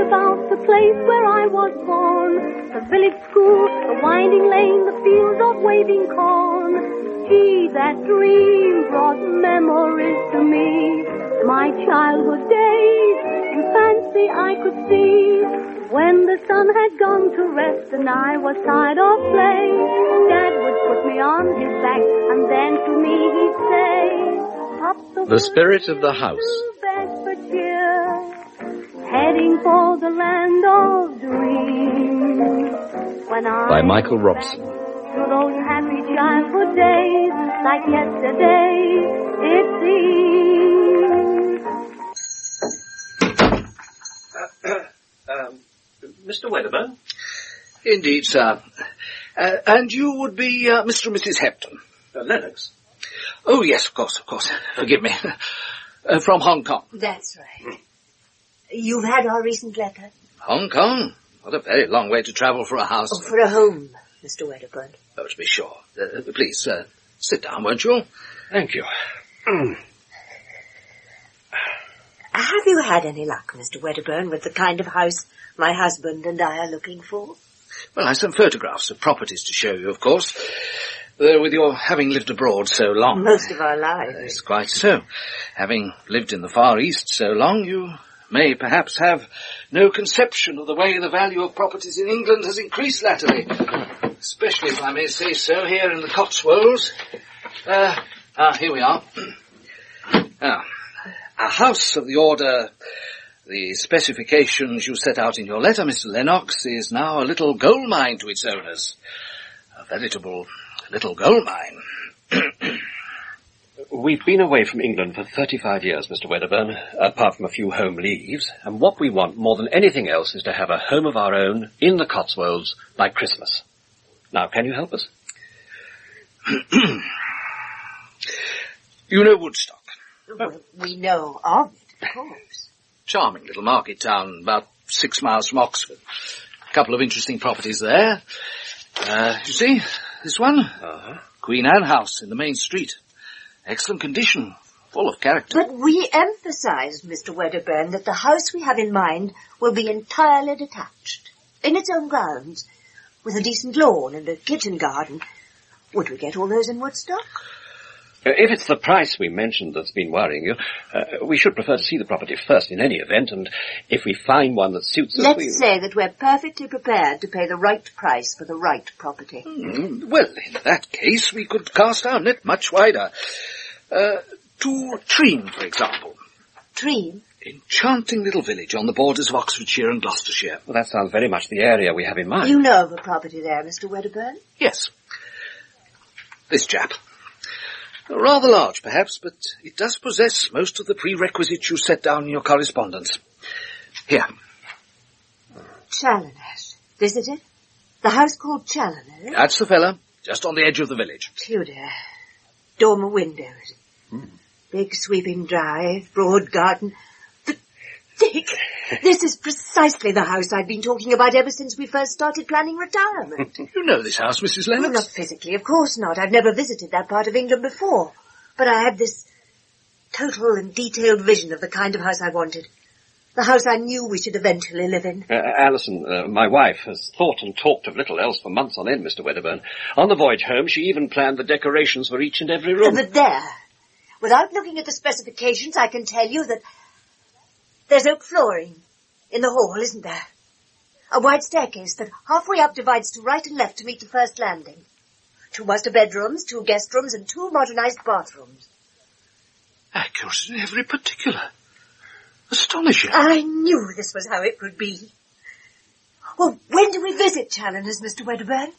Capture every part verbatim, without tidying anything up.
about the place where I was born. The village school, the winding lane, the fields of waving corn. Gee, that dream brought memories to me. My childhood days, in fancy I could see. When the sun had gone to rest and I was tired of play, Dad would put me on his back and then to me he'd say, up the, the Spirit of the House. Bedfordshire, heading for the land of dreams. When I By Michael Robson. To those happy childhood days, like yesterday it seems. Uh, um, Mister Wedderburn? Indeed, sir. Uh, and you would be uh, Mister and Missus Hepton? Uh, Lennox? Oh, yes, of course, of course. Forgive me. Uh, from Hong Kong. That's right. You've had our recent letter? Hong Kong? What a very long way to travel for a house. Oh, for a home, Mister Wedderburn. Oh, to be sure. Uh, please, uh, sit down, won't you? Thank you. Have you had any luck, Mister Wedderburn, with the kind of house my husband and I are looking for? Well, I have some photographs of properties to show you, of course. Though with your having lived abroad so long... Most of our lives. It's quite so. Having lived in the Far East so long, you may perhaps have no conception of the way the value of properties in England has increased latterly. Especially, if I may say so, here in the Cotswolds. Uh, ah, here we are. Now, a house of the order... The specifications you set out in your letter, Mister Lennox, is now a little gold mine to its owners. A veritable little gold mine. We've been away from England for thirty-five years, Mister Wedderburn, apart from a few home leaves, and what we want more than anything else is to have a home of our own in the Cotswolds by Christmas. Now, can you help us? You know Woodstock? Well, we know of it, of course. Charming little market town, about six miles from Oxford. A couple of interesting properties there. Uh, you see, this one? Uh-huh. Queen Anne House in the main street. Excellent condition, full of character. But we emphasised, Mister Wedderburn, that the house we have in mind will be entirely detached, in its own grounds, with a decent lawn and a kitchen garden. Would we get all those in Woodstock? Uh, if it's the price we mentioned that's been worrying you, uh, we should prefer to see the property first in any event, and if we find one that suits us... Let's we... say that we're perfectly prepared to pay the right price for the right property. Mm, well, in that case, we could cast our net much wider. Uh, to Tream, for example. Tream? Enchanting little village on the borders of Oxfordshire and Gloucestershire. Well, that sounds very much the area we have in mind. You know of a property there, Mister Wedderburn? Yes. This chap. Rather large, perhaps, but it does possess most of the prerequisites you set down in your correspondence. Here. Challoner. This is it? The house called Challoner? That's the fella, just on the edge of the village. Tudor. Dormer windows. Hmm. Big sweeping drive, broad garden. But, Dick, this is precisely the house I've been talking about ever since we first started planning retirement. You know this house, Missus Lennox? Well, not physically, of course not. I've never visited that part of England before. But I had this total and detailed vision of the kind of house I wanted. The house I knew we should eventually live in. Uh, Alison, uh, my wife, has thought and talked of little else for months on end, Mister Wedderburn. On the voyage home, she even planned the decorations for each and every room. But there, without looking at the specifications, I can tell you that there's oak flooring in the hall, isn't there? A wide staircase that halfway up divides to right and left to meet the first landing. Two master bedrooms, two guest rooms, and two modernised bathrooms. Accurate in every particular. Astonishing. I knew this was how it could be. Well, when do we visit Challoner's, Mister Wedderburn?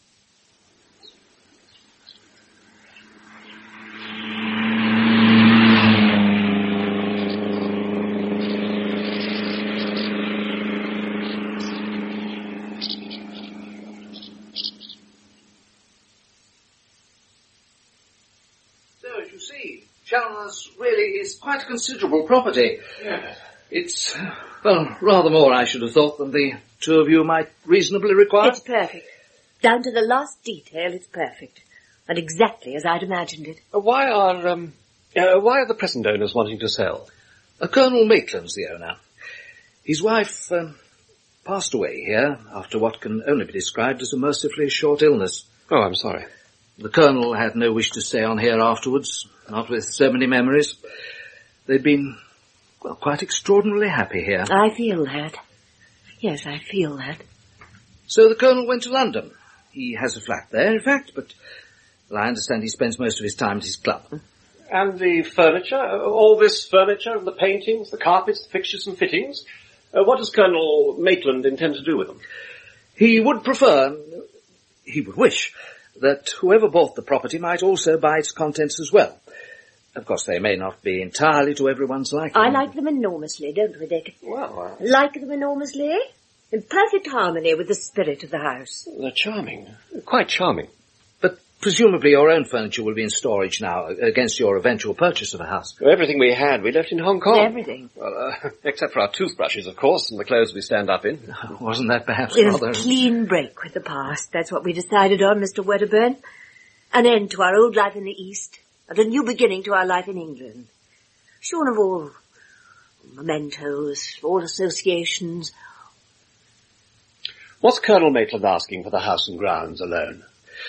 Challoner's really is quite a considerable property. Yes. It's, well, rather more, I should have thought, than the two of you might reasonably require. It's perfect. Down to the last detail, it's perfect. And exactly as I'd imagined it. Uh, why are, um, uh, why are the present owners wanting to sell? Uh, Colonel Maitland's the owner. His wife, um, passed away here after what can only be described as a mercifully short illness. Oh, I'm sorry. The Colonel had no wish to stay on here afterwards, not with so many memories. They'd been, well, quite extraordinarily happy here. I feel that. Yes, I feel that. So the Colonel went to London. He has a flat there, in fact, but well, I understand he spends most of his time at his club. And the furniture, all this furniture, and the paintings, the carpets, the fixtures and fittings, uh, what does Colonel Maitland intend to do with them? He would prefer, he would wish, that whoever bought the property might also buy its contents as well. Of course, they may not be entirely to everyone's liking. I like them enormously, don't we, Dick? Well, uh, Like them enormously? In perfect harmony with the spirit of the house. they're charming. Quite charming. But presumably your own furniture will be in storage now against your eventual purchase of a house. Everything we had, we left in Hong Kong. Everything. Well, uh, except for our toothbrushes, of course, and the clothes we stand up in. Wasn't that perhaps We'll rather... clean break with the past. That's what we decided on, Mister Wedderburn. An end to our old life in the East, and a new beginning to our life in England. Shorn of all mementos, all associations. What's Colonel Maitland asking for the house and grounds alone?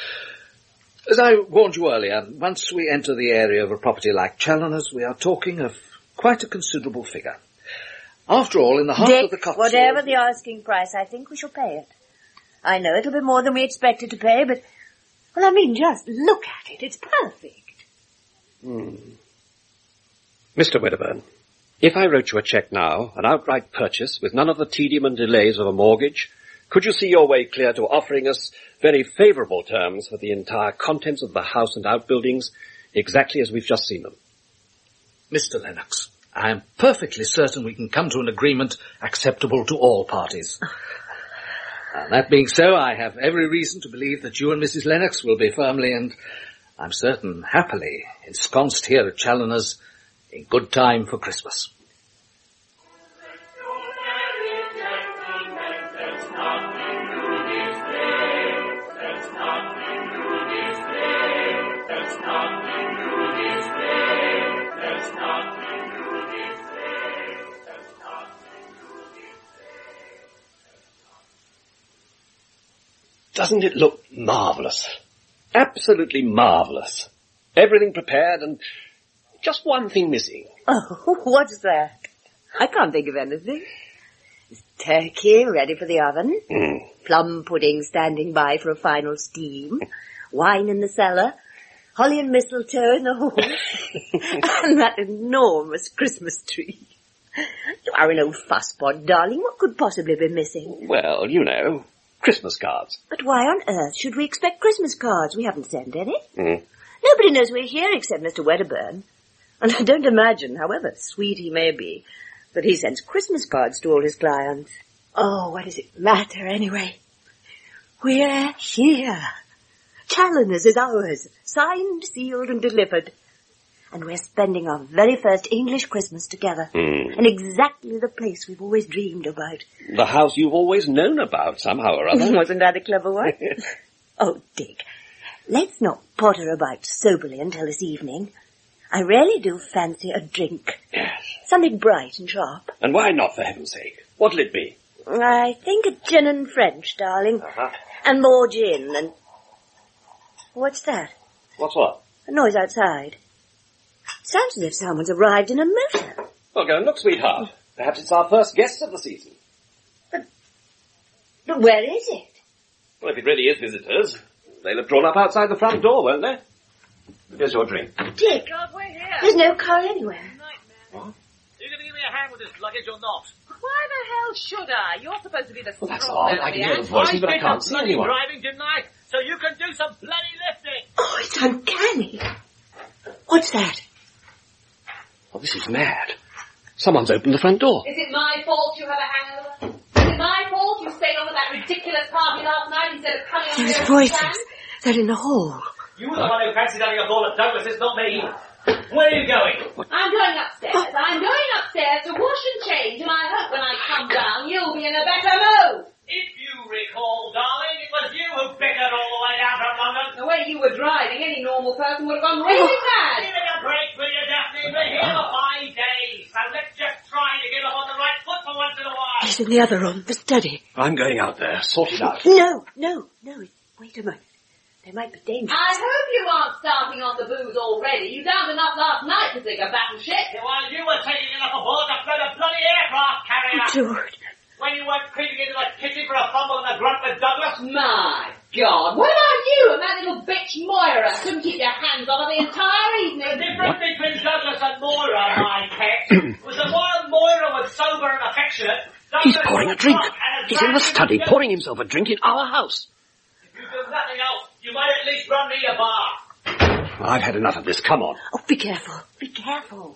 As I warned you earlier, once we enter the area of a property like Challoner's, we are talking of quite a considerable figure. After all, in the heart Dick, of the Cotswolds... whatever the asking price, I think we shall pay it. I know it'll be more than we expected to pay, but, well, I mean, just look at it. It's perfect. Hmm. Mister Wedderburn, if I wrote you a cheque now, an outright purchase, with none of the tedium and delays of a mortgage, could you see your way clear to offering us very favourable terms for the entire contents of the house and outbuildings, exactly as we've just seen them? Mister Lennox, I am perfectly certain we can come to an agreement acceptable to all parties. And that being so, I have every reason to believe that you and Missus Lennox will be firmly and, I'm certain, happily ensconced here at Challoner's in good time for Christmas. Doesn't it look marvellous? Absolutely marvellous. Everything prepared and just one thing missing. Oh, what's that? I can't think of anything. There's turkey ready for the oven, Mm. plum pudding standing by for a final steam, wine in the cellar, holly and mistletoe in the hall, and that enormous Christmas tree. You are an old fusspot, darling. What could possibly be missing? Well, you know, Christmas cards. But why on earth should we expect Christmas cards? We haven't sent any. Mm. Nobody knows we're here except Mister Wedderburn. And I don't imagine, however sweet he may be, that he sends Christmas cards to all his clients. Oh, what does it matter anyway? We're here. Challoner's is ours, signed, sealed and delivered. And we're spending our very first English Christmas together. Mm. In exactly the place we've always dreamed about. The house you've always known about, somehow or other. Wasn't that a clever one? Oh, Dick, let's not potter about soberly until this evening. I really do fancy a drink. Yes. Something bright and sharp. And why not, for heaven's sake? What'll it be? I think a gin and French, darling. Uh-huh. And more gin and... What's that? What's what? A noise outside. Sounds as if someone's arrived in a motor. Well, go and look, sweetheart. Perhaps it's our first guests of the season. But, but where is it? Well, if it really is visitors, they'll have drawn up outside the front door, won't they? Here's your drink. Dick, God, we're here. there's no car anywhere. Nightmare. Are you going to give me a hand with this luggage or not? Why the hell should I? You're supposed to be the Well, that's strong odd. man I of can the hear the act. voices, but I did can't the see bloody anyone. driving, didn't I? So you can do some bloody lifting. Oh, it's uncanny. What's that? Oh, this is mad. Someone's opened the front door. Is it my fault you have a hangover? Is it my fault you stayed on at that ridiculous party last night instead of coming on Those here voices. They're in the hall. You were the one who fancied having a ball at Douglas, it's not me. Where are you going? I'm going upstairs. I'm going upstairs to wash and change, and I hope when I come down you'll be in a better mood. If you recall, darling, it was you who bickered all the way down from London. The way you were driving, any normal person would have gone really mad. Give it a break, will you, Daphne? We're here for five days, so let's just try to get up on the right foot for once in a while. He's in the other room, the study. I'm going out there. Sort it out. No, no, no. Wait a moment. There might be danger. I hope you aren't starting on the booze already. You downed enough last night to sink a battleship. While you were taking enough aboard to float a bloody aircraft carrier. George. When you weren't creeping into the kitchen for a fumble and a grunt with Douglas. My God, what about you and that little bitch Moira? Couldn't keep your hands on her the entire evening. The difference between Douglas and Moira, my pet, was that while Moira was sober and affectionate, He's pouring a drink. He's in the study pouring himself a drink in our house. If you do nothing else, you might at least run me a bar. I've had enough of this. Come on. Oh, be careful. Be careful.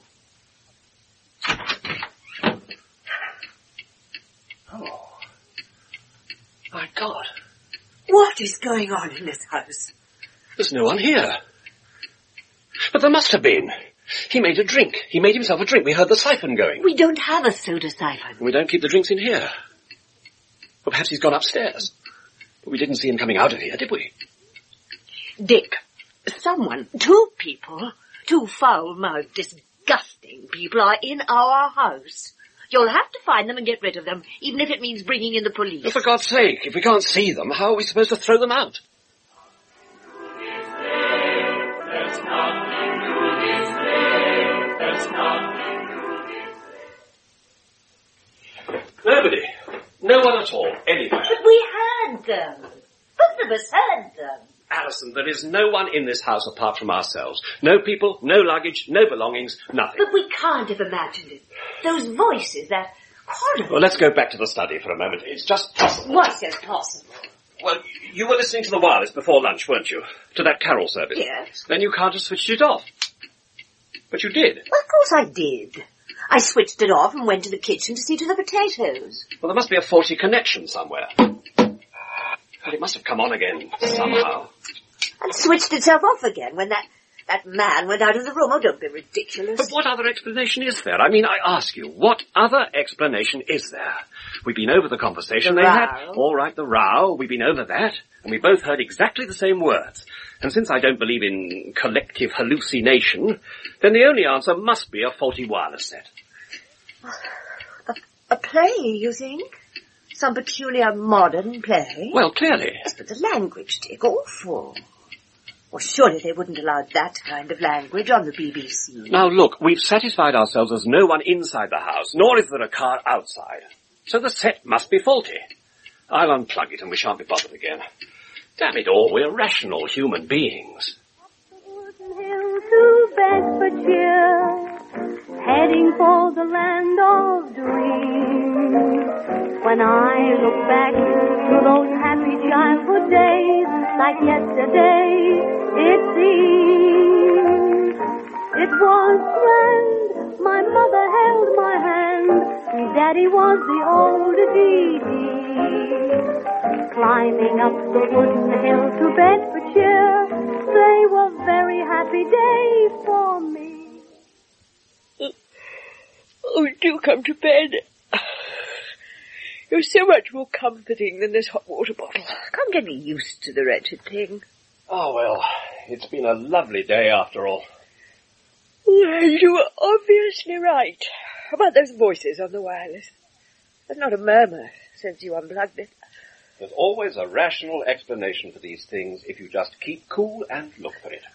Oh. My God. What is going on in this house? There's no one here. But there must have been. He made a drink. He made himself a drink. We heard the siphon going. We don't have a soda siphon. We don't keep the drinks in here. Well, perhaps he's gone upstairs. But we didn't see him coming out of here, did we? Dick, someone, two people, two foul-mouthed, disgusting people are in our house. You'll have to find them and get rid of them, even if it means bringing in the police. Oh, for God's sake, if we can't see them, how are we supposed to throw them out? Nobody. No one at all, anywhere. But we heard them. Both of us heard them. Alison, there is no one in this house apart from ourselves. No people, no luggage, no belongings, nothing. But we can't have imagined it. Those voices, that horrible... Well, let's go back to the study for a moment. It's just possible. What's impossible? Well, you were listening to the wireless before lunch, weren't you? To that carol service. Yes. Then you can't have switched it off. But you did. Well, of course I did. I switched it off and went to the kitchen to see to the potatoes. Well, there must be a faulty connection somewhere. Well, it must have come on again somehow. And switched itself off again when that, that man went out of the room. Oh, don't be ridiculous. But what other explanation is there? I mean, I ask you, what other explanation is there? We've been over the conversation The they row. had. All right, the row. We've been over that. And we both heard exactly the same words. And since I don't believe in collective hallucination, then the only answer must be a faulty wireless set. A, a play, you think? Some peculiar modern play? Well, clearly. Yes, but the language, Dick, awful. Well, surely they wouldn't allow that kind of language on the B B C. Now, look, we've satisfied ourselves there's no one inside the house, nor is there a car outside. So the set must be faulty. I'll unplug it and we shan't be bothered again. Damn it all, we're rational human beings. Hill to Bedfordshire, heading for the land of dreams. When I look back to those happy childhood days, like yesterday, it seems. It was grand, my mother held my hand, Daddy was the older D D. Climbing up the wooden hill to Bedfordshire, they were very happy days for me. Oh, do come to bed. You're so much more comforting than this hot water bottle. Can't get me used to the wretched thing. Oh, well, it's been a lovely day after all. Well, you were obviously right about those voices on the wireless. There's not a murmur since you unplugged it. There's always a rational explanation for these things if you just keep cool and look for it.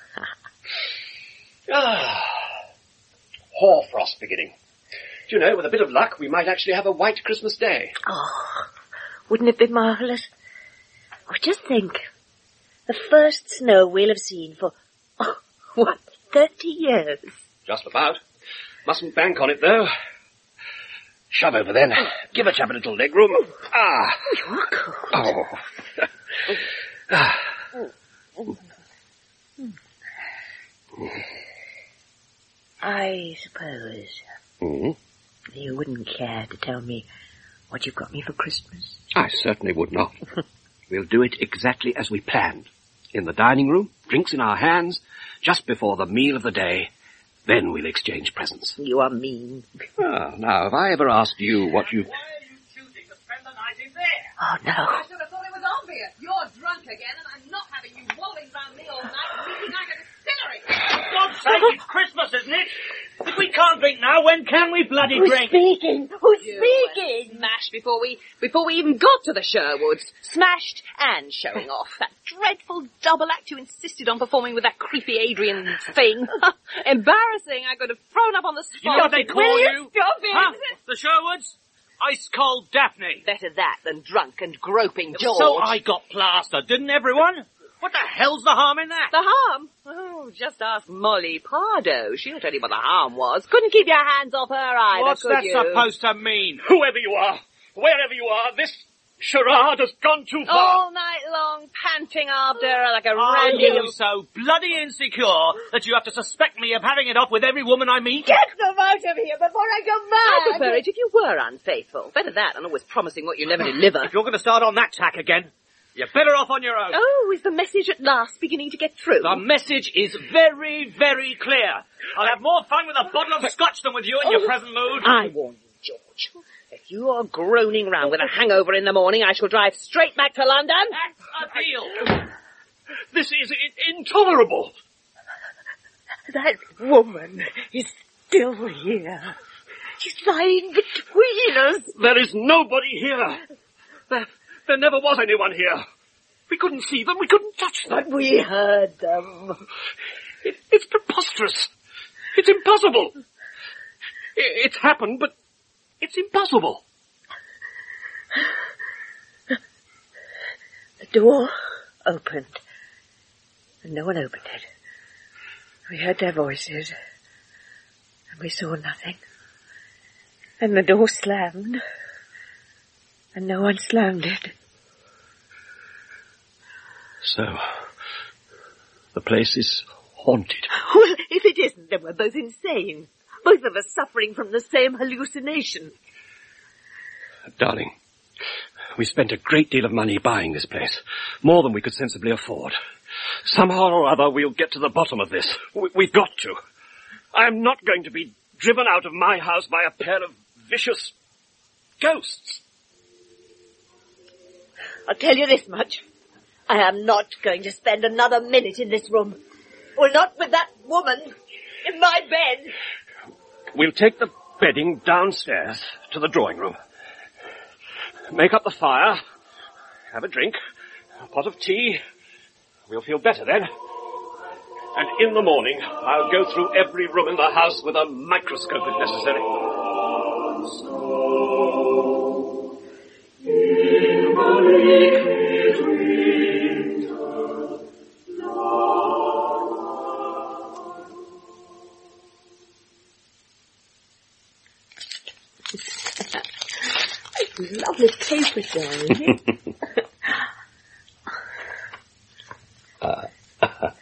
Ah, hoarfrost beginning. Do you know, with a bit of luck, we might actually have a white Christmas day. Oh, wouldn't it be marvellous? Oh, just think. The first snow we'll have seen for, oh, what, thirty years? Just about. Mustn't bank on it, though. Shove over, then. Give a chap a little leg room. Ah. You're cold. Oh. Ah. I suppose Mm. you wouldn't care to tell me what you've got me for Christmas? I certainly would not. We'll do it exactly as we planned. In the dining room, drinks in our hands, just before the meal of the day. Then we'll exchange presents. You are mean. Ah, now, have I ever asked you what you... Why are you choosing to spend the night in there? Oh, no. I should have thought it was obvious. You're drunk again, and I'm not having you wallowing round me all night, leaking like a distillery. For God's sake, it's Christmas, isn't it? But we can't drink now, when can we bloody Who's drink? speaking? Who's You speaking? were smashed before we before we even got to the Sherwoods. Smashed and showing off. That dreadful double act you insisted on performing with that creepy Adrian thing. Embarrassing. I could have thrown up on the spot. You know what they call Will you? Stop it. Huh? The Sherwoods? Ice cold Daphne. Better that than drunk and groping George. So I got plastered, didn't everyone? What the hell's the harm in that? The harm? Oh, just ask Molly Pardo. She'll tell you what the harm was. Couldn't keep your hands off her either, What's could that you? supposed to mean? Whoever you are, wherever you are, this charade has gone too far. All night long, panting after her like a Are randy you little... so bloody insecure that you have to suspect me of having it off with every woman I meet? Get them out of here before I go I mad! prefer it if you were unfaithful. Better that than always promising what you never deliver. If you're going to start on that tack again, you're better off on your own. Oh, is the message at last beginning to get through? The message is very, very clear. I'll have more fun with a bottle of scotch than with you in your present mood. I warn you, George. If you are groaning round with a hangover in the morning, I shall drive straight back to London. That's a deal. This is I- intolerable. That woman is still here. She's lying between us. There is nobody here. There, there never was anyone here. We couldn't see them. We couldn't touch them. But we heard them. It, it's preposterous. It's impossible. It, it's happened, but it's impossible. The door opened, and no one opened it. We heard their voices, and we saw nothing. And the door slammed, and no one slammed it. So, the place is haunted. Well, if it isn't, then we're both insane. Both of us suffering from the same hallucination. Darling, we spent a great deal of money buying this place. More than we could sensibly afford. Somehow or other we'll get to the bottom of this. We, we've got to. I'm not going to be driven out of my house by a pair of vicious ghosts. I'll tell you this much. I am not going to spend another minute in this room. Well, not with that woman in my bed. We'll take the bedding downstairs to the drawing room. Make up the fire, have a drink, a pot of tea. We'll feel better then. And in the morning, I'll go through every room in the house with a microscope if necessary. Lovely paper, darling. uh, oh,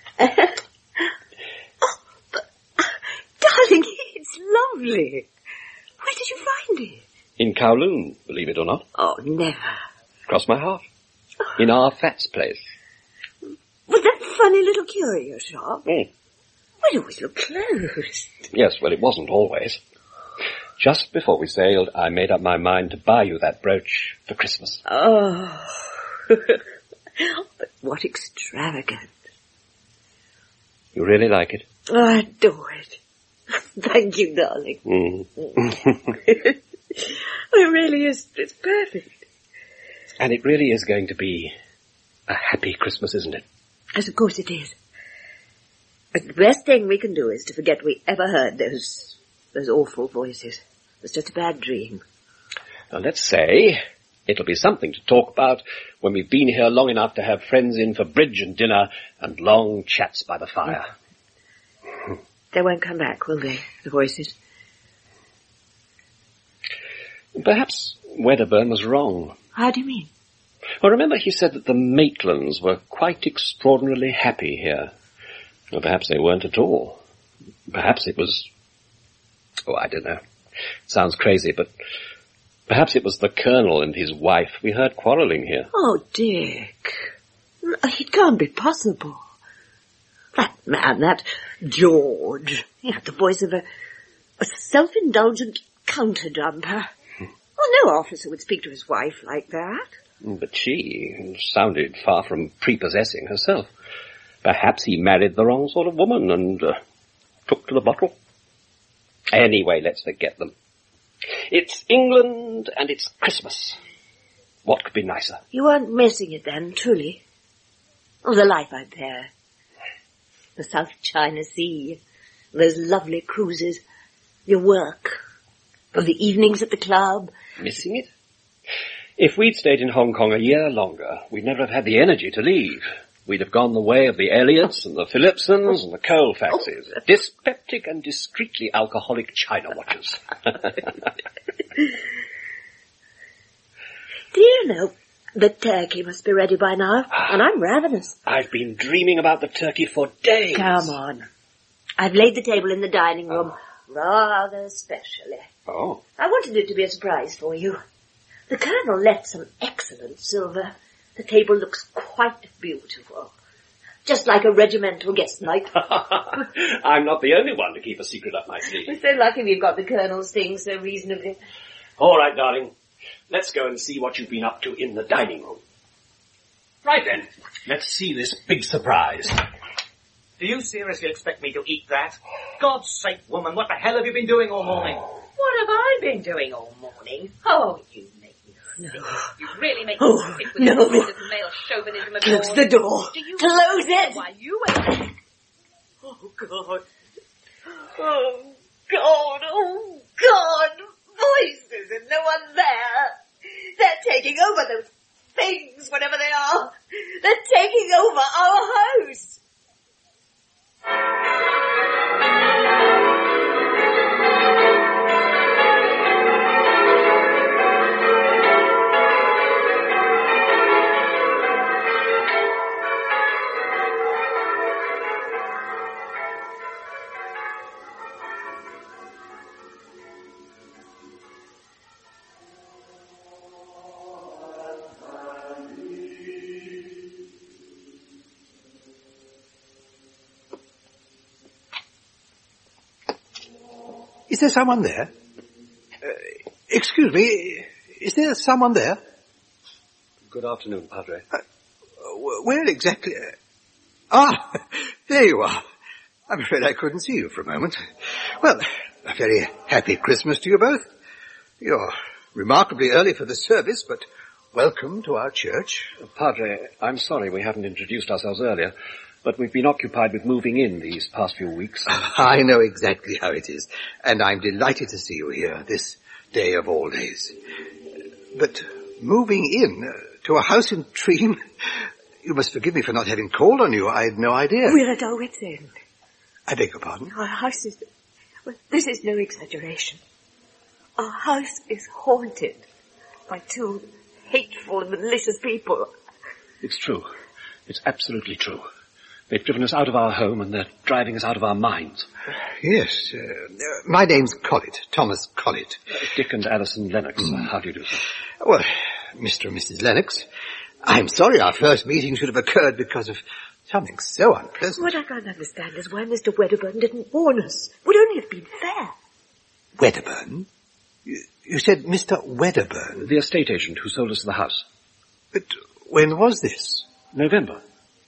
but, darling, it's lovely. Where did you find it? In Kowloon, believe it or not. Oh, never. Cross my heart. In our Fat's place. Was that funny little curio shop? Mm. Well, it always looked closed. Yes, well, it wasn't always. Just before we sailed, I made up my mind to buy you that brooch for Christmas. Oh. But what extravagant. You really like it? Oh, I adore it. Thank you, darling. Mm. It really is, it's perfect. And it really is going to be a happy Christmas, isn't it? Yes, of course it is. But the best thing we can do is to forget we ever heard those, those awful voices. It was just a bad dream. Now, let's say it'll be something to talk about when we've been here long enough to have friends in for bridge and dinner and long chats by the fire. Mm. They won't come back, will they, the voices? Perhaps Wedderburn was wrong. How do you mean? Well, remember he said that the Maitlands were quite extraordinarily happy here. Well, perhaps they weren't at all. Perhaps it was... Oh, I don't know. Sounds crazy, but perhaps it was the Colonel and his wife we heard quarrelling here. Oh, Dick. It can't be possible. That man, that George, he had the voice of a, a self-indulgent counter-jumper. Well, no officer would speak to his wife like that. But she sounded far from prepossessing herself. Perhaps he married the wrong sort of woman and uh, took to the bottle. Anyway, let's forget them. It's England and it's Christmas. What could be nicer? You weren't missing it then, truly? Oh, the life out there. The South China Sea, those lovely cruises, your work, of the evenings at the club. Missing it? If we'd stayed in Hong Kong a year longer, we'd never have had the energy to leave. We'd have gone the way of the Elliots and the Phillipsons and the Colfaxes. Oh. Dyspeptic and discreetly alcoholic China watchers. Do you know, the turkey must be ready by now, and I'm ravenous. I've been dreaming about the turkey for days. Come on. I've laid the table in the dining room, oh. rather specially. Oh. I wanted it to be a surprise for you. The Colonel left some excellent silver. The table looks quite beautiful. Just like a regimental guest night. I'm not the only one to keep a secret up my sleeve. We're so lucky we've got the Colonel's things so reasonably. All right, darling. Let's go and see what you've been up to in the dining room. Right then. Let's see this big surprise. Do you seriously expect me to eat that? God's sake, woman, what the hell have you been doing all morning? What have I been doing all morning? Oh, you make me sick. No. You really make Oh, me sick with no. this male chauvinism of Close yours. the door. Do you Close it. Why, you wait. Oh, God. Oh, God. Oh, God. Voices and no one there. They're taking over those things, whatever they are. They're taking over our house. Is there someone there? Uh, excuse me, is there someone there? Good afternoon, Padre. Uh, where exactly? Uh, ah, there you are. I'm afraid I couldn't see you for a moment. Well, a very happy Christmas to you both. You're remarkably early for the service, but welcome to our church. Uh, Padre, I'm sorry we haven't introduced ourselves earlier, but we've been occupied with moving in these past few weeks. I know exactly how it is, and I'm delighted to see you here this day of all days. But moving in uh, to a house in Treem, you must forgive me for not having called on you. I had no idea. We're at our wits' end. I beg your pardon? Our house is... Well, this is no exaggeration. Our house is haunted by two hateful and malicious people. It's true. It's absolutely true. They've driven us out of our home and they're driving us out of our minds. Yes. Uh, my name's Collett, Thomas Collett. Uh, Dick and Alison Lennox. Mm. How do you do, sir? Well, Mister and Missus Lennox, I'm sorry our first meeting should have occurred because of something so unpleasant. What I can't understand is why Mister Wedderburn didn't warn us. Would only have been fair. Wedderburn? You, you said Mister Wedderburn? The estate agent who sold us the house. But when was this? November.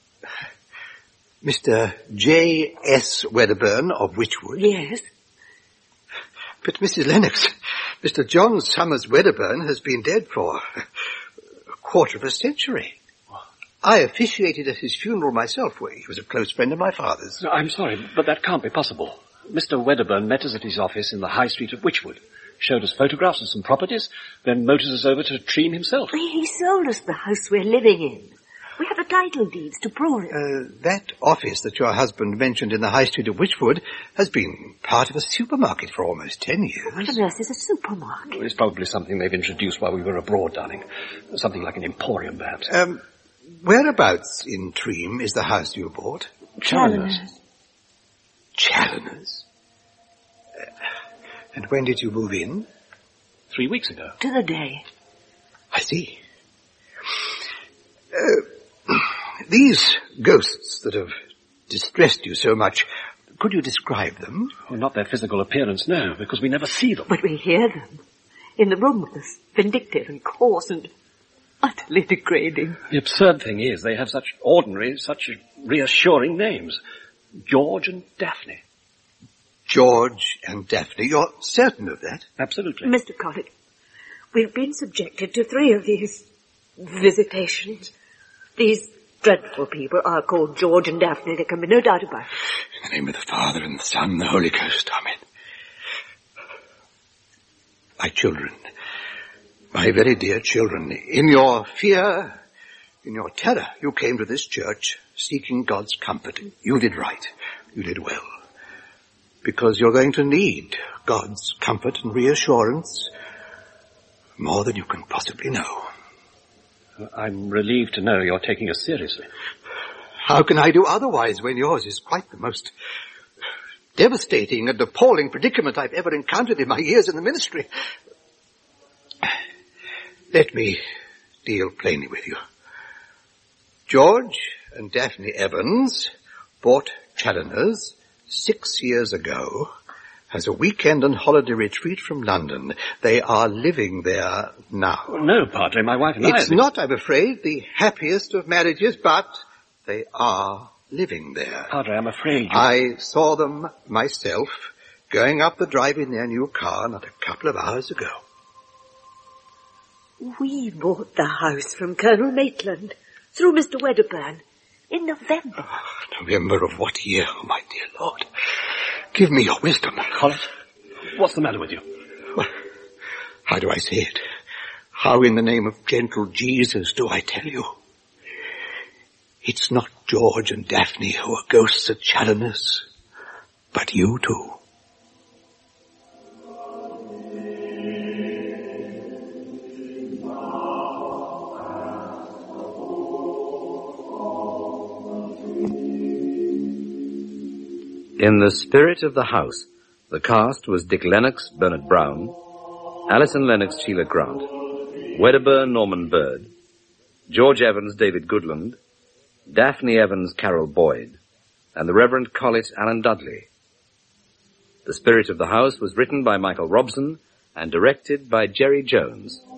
Mister J S Wedderburn of Wychwood? Yes. But Missus Lennox, Mister John Summers Wedderburn has been dead for a quarter of a century. I officiated at his funeral myself, where he was a close friend of my father's. No, I'm sorry, but that can't be possible. Mister Wedderburn met us at his office in the High Street of Wychwood, showed us photographs of some properties, then motored us over to Treem himself. He sold us the house we're living in. We have the title deeds to prove it. Uh, that office that your husband mentioned in the High Street of Wychwood has been part of a supermarket for almost ten years. What on earth is a supermarket? Well, it's probably something they've introduced while we were abroad, darling. Something like an emporium, perhaps. Um, whereabouts in Treem is the house you bought? Challoner's. Challoner's? Uh, and when did you move in? Three weeks ago. To the day. I see. Uh, These ghosts that have distressed you so much, could you describe them? Well, not their physical appearance, no, because we never see them. But we hear them. In the room with us, vindictive and coarse and utterly degrading. The absurd thing is they have such ordinary, such reassuring names. George and Daphne. George and Daphne. You're certain of that? Absolutely. Mister Collett, we've been subjected to three of these visitations. These dreadful people are called George and Daphne. There can be no doubt about it. In the name of the Father and the Son and the Holy Ghost. Amen. My children, my very dear children, in your fear, in your terror, you came to this church seeking God's comfort. You did right. You did well. Because you're going to need God's comfort and reassurance more than you can possibly know. I'm relieved to know you're taking us seriously. How can I do otherwise when yours is quite the most devastating and appalling predicament I've ever encountered in my years in the ministry? Let me deal plainly with you. George and Daphne Evans bought Challoner's six years ago as a weekend and holiday retreat from London. They are living there now. Oh, no, Padre, my wife and I... It's not, I'm afraid, the happiest of marriages, but they are living there. Padre, I'm afraid you... I saw them myself going up the drive in their new car not a couple of hours ago. We bought the house from Colonel Maitland through Mister Wedderburn in November. Oh, November of what year, oh, my dear Lord? Give me your wisdom. Collett, what's the matter with you? Well, how do I say it? How in the name of gentle Jesus do I tell you? It's not George and Daphne who are ghosts at Challoner's, but you two. In The Spirit of the House, the cast was Dick Lennox, Bernard Brown, Alison Lennox, Sheila Grant, Wedderburn, Norman Bird, George Evans, David Goodland, Daphne Evans, Carol Boyd, and the Reverend Collett, Alan Dudley. The Spirit of the House was written by Michael Robson and directed by Jerry Jones.